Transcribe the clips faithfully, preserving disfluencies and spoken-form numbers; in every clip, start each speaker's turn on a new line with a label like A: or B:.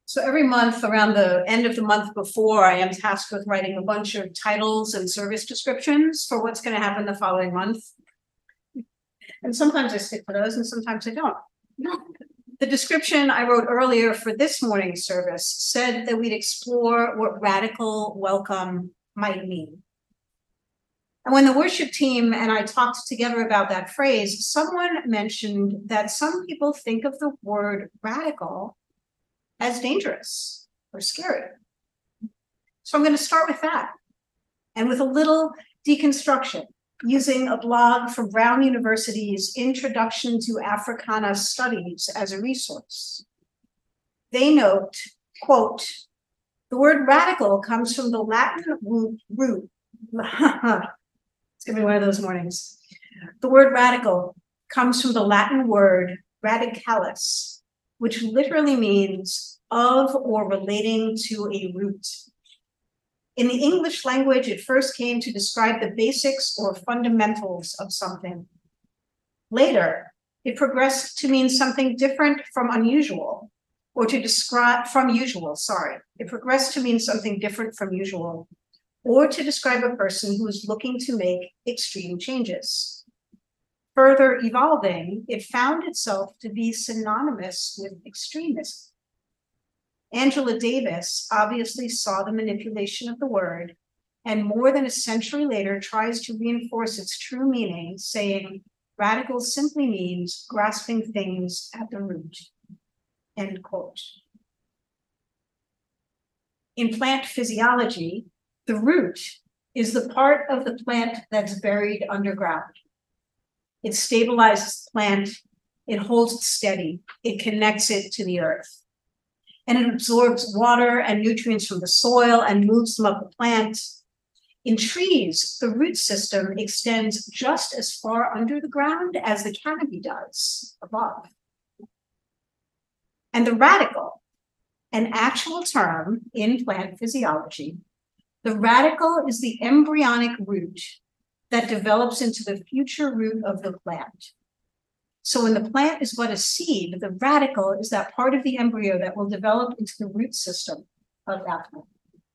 A: So every month, around the end of the month before, I am tasked with writing a bunch of titles and service descriptions for what's going to happen the following month. And sometimes I stick to those and sometimes I don't. The description I wrote earlier for this morning's service said that we'd explore what radical welcome might mean. And when the worship team and I talked together about that phrase, someone mentioned that some people think of the word radical as dangerous or scary. So I'm going to start with that and with a little deconstruction using a blog from Brown University's Introduction to Africana Studies as a resource. They note, quote, the word radical comes from the Latin root, root. It's gonna be one of those mornings. The word radical comes from the Latin word radicalis, which literally means of or relating to a root. In the English language, it first came to describe the basics or fundamentals of something. Later, it progressed to mean something different from unusual, or to describe from usual, sorry. It progressed to mean something different from usual, or to describe a person who is looking to make extreme changes. Further evolving, it found itself to be synonymous with extremism. Angela Davis obviously saw the manipulation of the word, and more than a century later tries to reinforce its true meaning, saying radical simply means grasping things at the root, end quote. In plant physiology, the root is the part of the plant that's buried underground. It stabilizes the plant, it holds it steady, it connects it to the earth. And it absorbs water and nutrients from the soil and moves them up the plant. In trees, the root system extends just as far under the ground as the canopy does above. And the radical, an actual term in plant physiology, the radical is the embryonic root that develops into the future root of the plant. So when the plant is but a seed, the radical is that part of the embryo that will develop into the root system of that plant.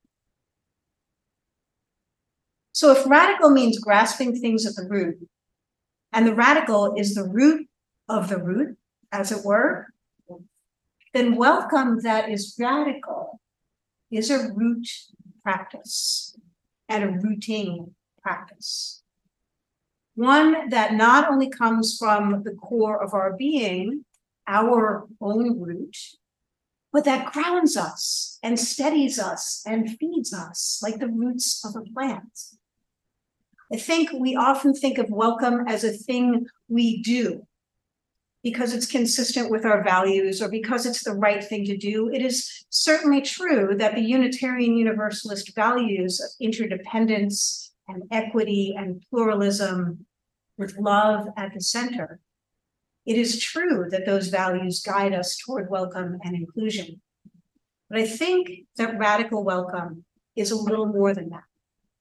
A: So if radical means grasping things at the root, and the radical is the root of the root, as it were, then welcome that is radical is a root practice and a rooting practice. One that not only comes from the core of our being, our own root, but that grounds us and steadies us and feeds us like the roots of a plant. I think we often think of welcome as a thing we do because it's consistent with our values or because it's the right thing to do. It is certainly true that the Unitarian Universalist values of interdependence and equity and pluralism with love at the center. It is true that those values guide us toward welcome and inclusion. But I think that radical welcome is a little more than that.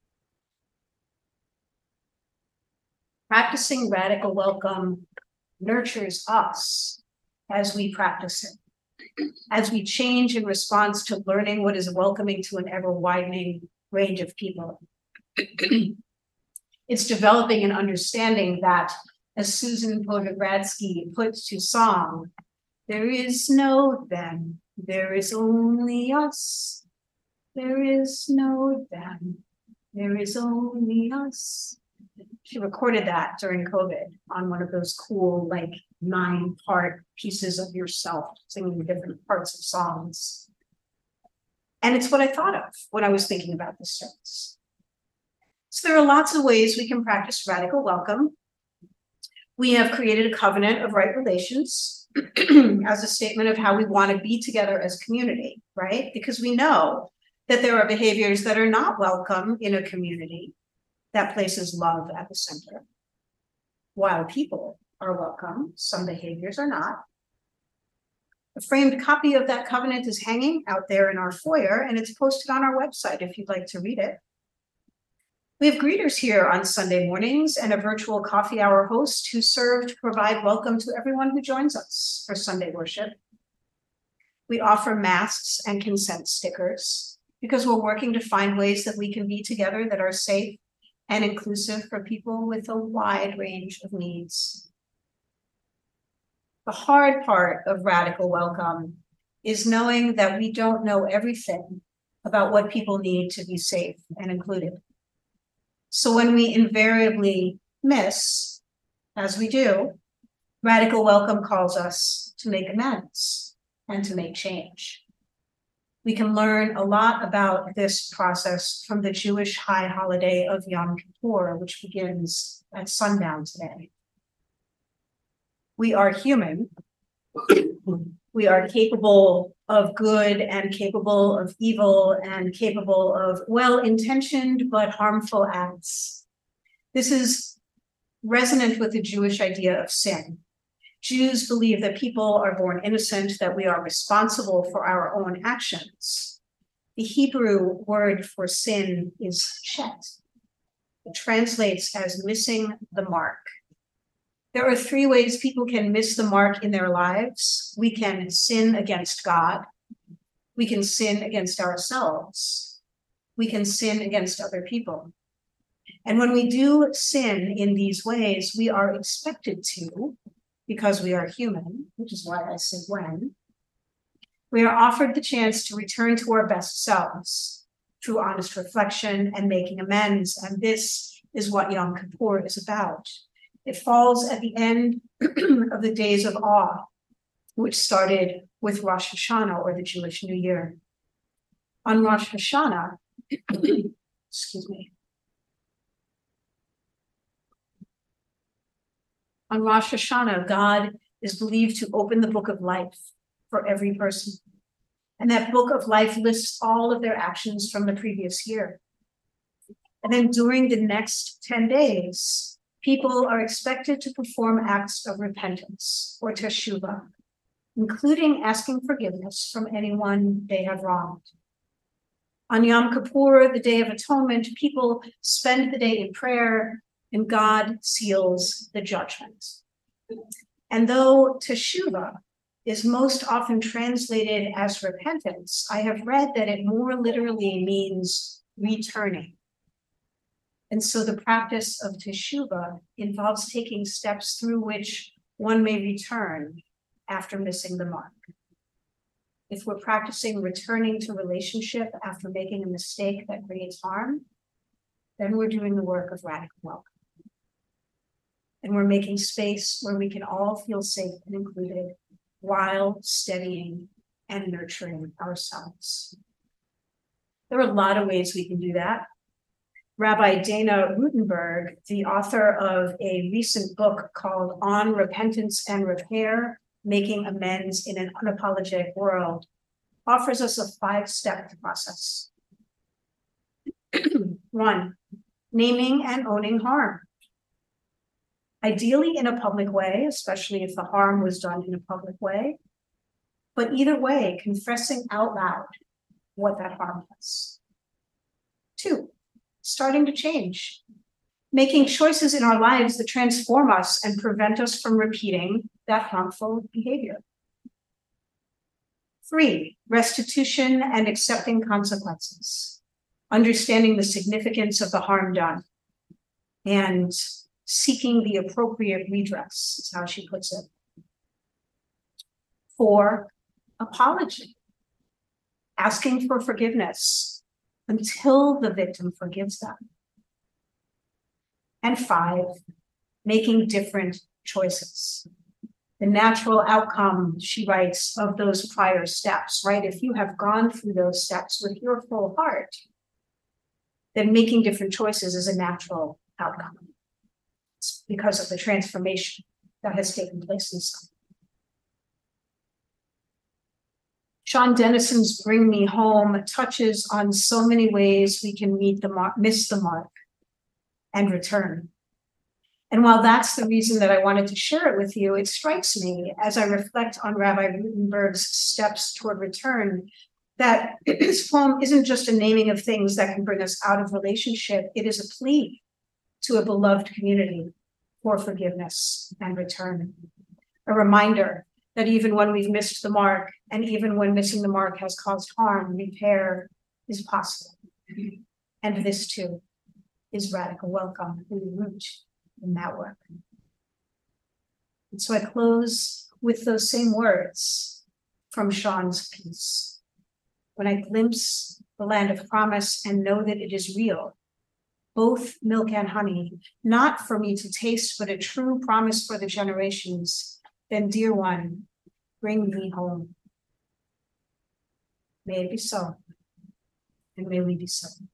A: Practicing radical welcome nurtures us as we practice it, as we change in response to learning what is welcoming to an ever-widening range of people. It's developing an understanding that, as Susan Podogradsky puts to song, there is no them, there is only us. There is no them, there is only us. She recorded that during COVID on one of those cool, like nine part pieces of yourself, singing different parts of songs. And it's what I thought of when I was thinking about this service. So there are lots of ways we can practice radical welcome. We have created a covenant of right relations as a statement of how we want to be together as community, right? Because we know that there are behaviors that are not welcome in a community that places love at the center. While people are welcome, some behaviors are not. A framed copy of that covenant is hanging out there in our foyer, and it's posted on our website if you'd like to read it. We have greeters here on Sunday mornings and a virtual coffee hour host who serve to provide welcome to everyone who joins us for Sunday worship. We offer masks and consent stickers because we're working to find ways that we can be together that are safe and inclusive for people with a wide range of needs. The hard part of Radical Welcome is knowing that we don't know everything about what people need to be safe and included. So when we invariably miss, as we do, Radical Welcome calls us to make amends and to make change. We can learn a lot about this process from the Jewish high holiday of Yom Kippur, which begins at sundown today. We are human. We are capable of good and capable of evil and capable of well-intentioned but harmful acts. This is resonant with the Jewish idea of sin. Jews believe that people are born innocent, that we are responsible for our own actions. The Hebrew word for sin is chet. It translates as missing the mark. There are three ways people can miss the mark in their lives. We can sin against God. We can sin against ourselves. We can sin against other people. And when we do sin in these ways, we are expected to, because we are human, which is why I say when, we are offered the chance to return to our best selves through honest reflection and making amends. And this is what Yom Kippur is about. It falls at the end of the days of awe, which started with Rosh Hashanah, or the Jewish New Year. On Rosh Hashanah, excuse me, on Rosh Hashanah, God is believed to open the book of life for every person. And that book of life lists all of their actions from the previous year. And then during the next ten days, people are expected to perform acts of repentance, or teshuvah, including asking forgiveness from anyone they have wronged. On Yom Kippur, the Day of Atonement, people spend the day in prayer, and God seals the judgment. And though teshuvah is most often translated as repentance, I have read that it more literally means returning. And so the practice of teshuvah involves taking steps through which one may return after missing the mark. If we're practicing returning to relationship after making a mistake that creates harm, then we're doing the work of radical welcome. And we're making space where we can all feel safe and included while steadying and nurturing ourselves. There are a lot of ways we can do that. Rabbi Dana Rutenberg, the author of a recent book called On Repentance and Repair, Making Amends in an Unapologetic World, offers us a five-step process. One, naming and owning harm. Ideally in a public way, especially if the harm was done in a public way. But either way, confessing out loud what that harm was. Two, starting to change. Making choices in our lives that transform us and prevent us from repeating that harmful behavior. Three, restitution and accepting consequences. Understanding the significance of the harm done and seeking the appropriate redress, is how she puts it. Four, apology. Asking for forgiveness until the victim forgives them. And five, making different choices. The natural outcome, she writes, of those prior steps, right? If you have gone through those steps with your full heart, then making different choices is a natural outcome. It's because of the transformation that has taken place inside. Sean Dennison's Bring Me Home touches on so many ways we can meet the mark, miss the mark, and return. And while that's the reason that I wanted to share it with you, it strikes me as I reflect on Rabbi Rutenberg's steps toward return, that this poem isn't just a naming of things that can bring us out of relationship. It is a plea to a beloved community for forgiveness and return. A reminder that even when we've missed the mark, and even when missing the mark has caused harm, repair is possible. And this too is radical welcome and root in that work. And so I close with those same words from Sean's piece. When I glimpse the land of promise and know that it is real, both milk and honey, not for me to taste, but a true promise for the generations, then, dear one, bring me home. May it be so, and may we be so.